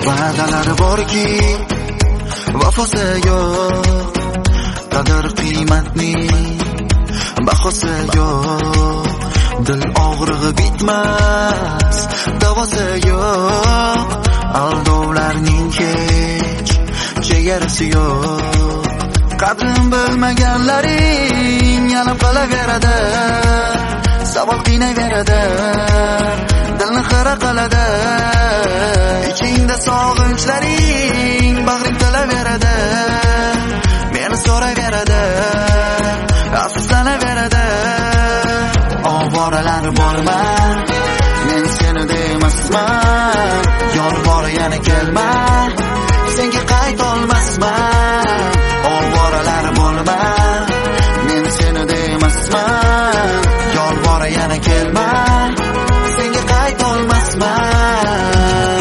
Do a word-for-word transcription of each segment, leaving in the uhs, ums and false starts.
Va'dalar borki vafosi yo'q, qadr qiymatning bahosi yo'q. Dil og'rig'i bitmas, davosi yo'q. Aldovlarning hech chegarasi yo'q. Qadrin bilmaganlaring yana qolaveradi, savol qiynayveradi, dilni xira qiladi. Ichingda sog'inchlaring bag'ring tilaveradi, meni so'rayveradi, afsuslanaveradi. Ovoralar borma, men seni demasman. Yor bor yana kelma, senga qaytolmasman. Ovoralar bo'lma, men seni demasman. Yor bor yana kelma, senga qaytolmasman.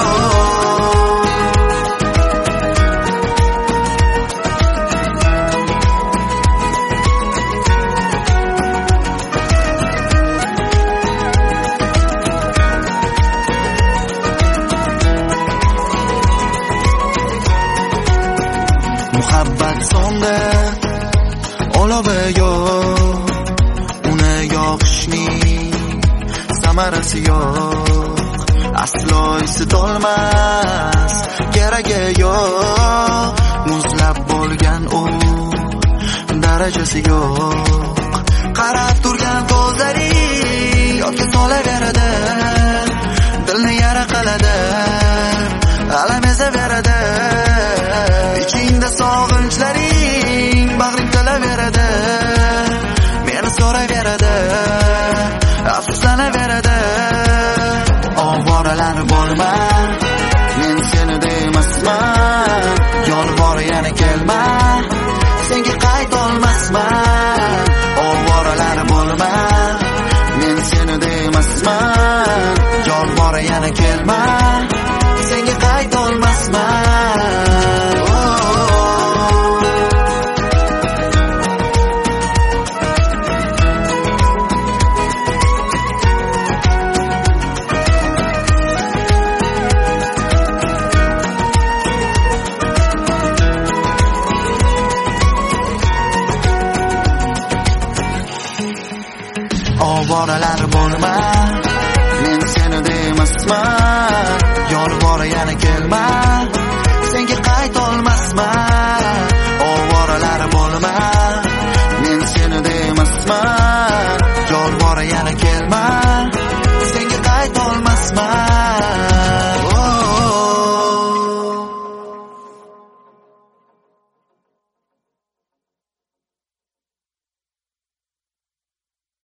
Muhabbat sonda olovi yo'q, uni yoqishning samarasi yo'q. Aslo isitolmas, keragi yo'q. Muzlab bo'lgan u darajasi yo'q. Qarab turgan ko'zlaring yodga solaveradi, dilni yara qiladi, alam ezaveradi. Ichingda sog'inchlaring bag'ring tilaveradi, meni so'rayveradi, afsuslanaveradi. Ovoralar bo'lma, men seni demasman. Yor bor yana kelma, senga qaytolmasman. Ovoralar bo'lma, men seni demasman. Yor bor yana kelma, senga qaytolmasman. Ovoralar bo'lma, men seni demasman. Yor bor yana kelma, senga qaytolmasman. Ovoralar bo'lma, men seni demasman. Yor bor yana